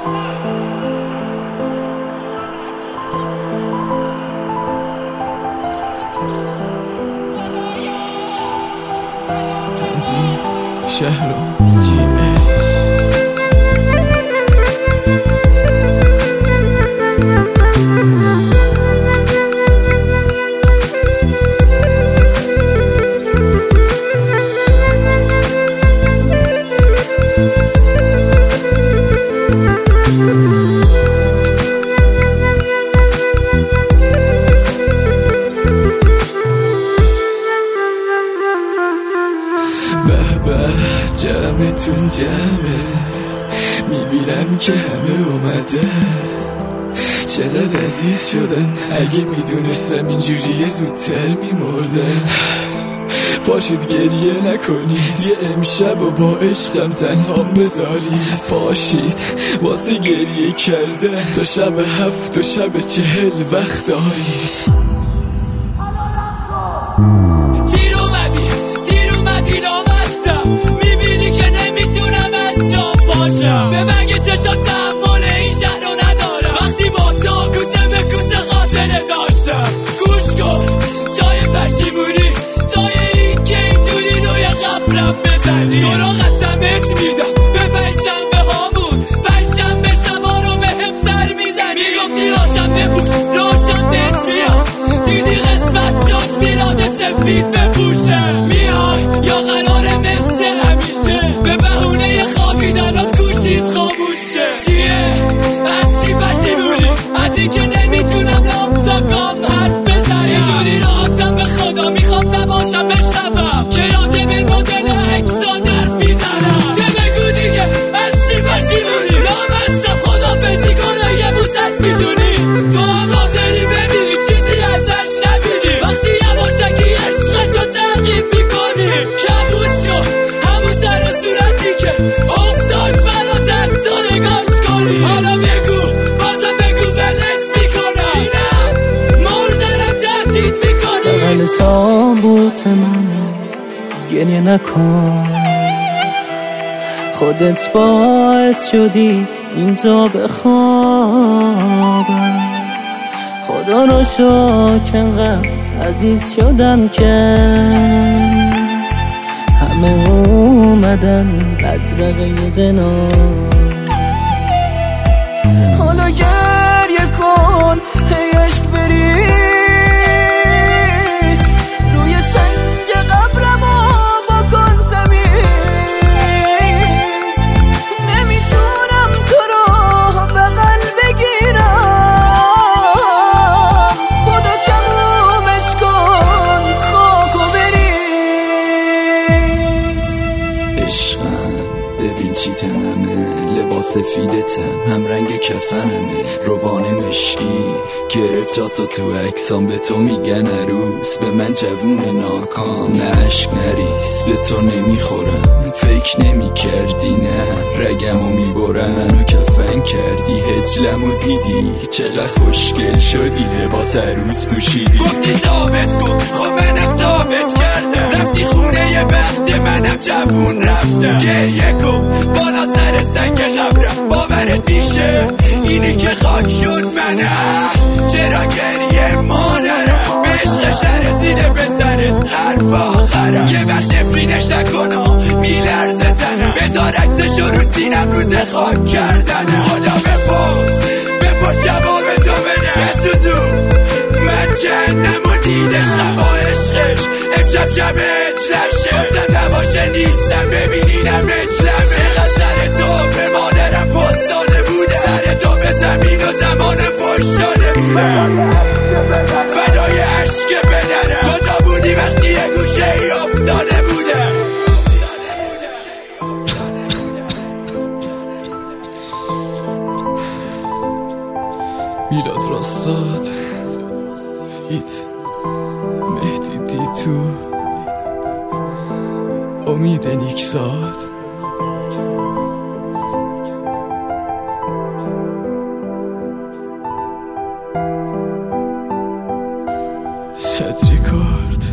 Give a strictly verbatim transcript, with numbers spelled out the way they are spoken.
تنظیم شهرام جی اچ. به به جمعتون جمعه، میبینم که همه اومده. چقدر عزیز شدن، اگه میدونستم اینجوریه زودتر میمردم. پاشید گریه نکنید، یه امشب و با عشقم تنها بذارید. پاشید واسه گریه کردن، تا شب هفت و شب چهل وقت دارید. میبینی که نمیتونم از جا باشم، به من یه چشم تحمل این شهر رو ندارم. وقتی با تو کوچه به کوچه خاطره داشتم، گوش کن جای پشیمونی، جای این که اینجوری روی قبرم بزنی. تو رو قسمت میدم به پنجشنبه هامون، پنجشنبه شبا رو به هم سر میزنی. میگفتی روشن بپوش روشن بهت میام، دیدی قسمت شد میلاد سفید بپوشه. میای یا قراره مثل همیشه به بهونه خوابیدنات گوشید خاموشه؟ چیه؟ از چی پشیمونی؟ از این که نمیتونم لامزا گام حرف بزنم. اینجوری راحتم به خدا میخوام نباشم بشنوم که یادم این مدل اکسا درفی زنم. که بگو دیگه از چی پشیمونی؟ لامستم خدافزی کنه یه بوس از پیشونی. تو آقازری ببینی چیزی ازش نبینی، وقتی یواشکی عشق تو تغییب میکنی. کبود شو همون سر و صورتی که افتاش براتت تو نگاش کنی. حالا بگو بازم بگو ولت میکنم، اینم مردنم تهدید میکنی. بغل تابوت من گریه نکن، خودت باعث شدی اینجا بخوابم. خدا رو شکر انقدر عزیز شدم که همه اومدن بدرقه جنان. حالا گریه کن ای عشق بریز، روی سنگ قبرمو بکن تمیز. نمیتونم تو رو بغل بگیرم، خدا تمومش کن خاکو بریز. عشقم ببین چی تنمه، لباس سفیدتم هم رنگ کفنمه. روبان مشکی گرفت جاتو تو عکسام، به تو میگن عروس، به من جوون ناکام. نه عشق نریس به تو نمیخورم، فکر نمی کردی نه رگمو میبرم. منو کفن کردی هجلمو دیدی، چقدر خوشگل شدی لباس عروس پوشیدی. گفتی ثابت کن خب منم ثابت کردم، رفتی خونه یه بخت منم جوون رفتم. گریه کن بالا سر سنگ قبرم، باورت میشه اینی که خاک شد منم. چرا گریه مادرم به عشقش نرسیده به سرت حرف آخرم. یه وقت نفرینش نکنم میلرزه تنم، بذار عکسش رو سینم روز خاک کردنم. خدا بپرس بپرس جواب تو بده بسوزون، من جهنم و دیدش با عشقش امشب شب اجلشه. گفتم نباشه نیستم ببینینم اجلمه. سر تو به مادرم پستاده بوده، سر تو به زمین و زمان پشتاده بوده. فدای عشق پدرم تو تا بودی وقتی یه گوشه ای افتاده بوده. میلاد راستاد، فیت مهدی دیتو، امید نیکزاد. صدر کارد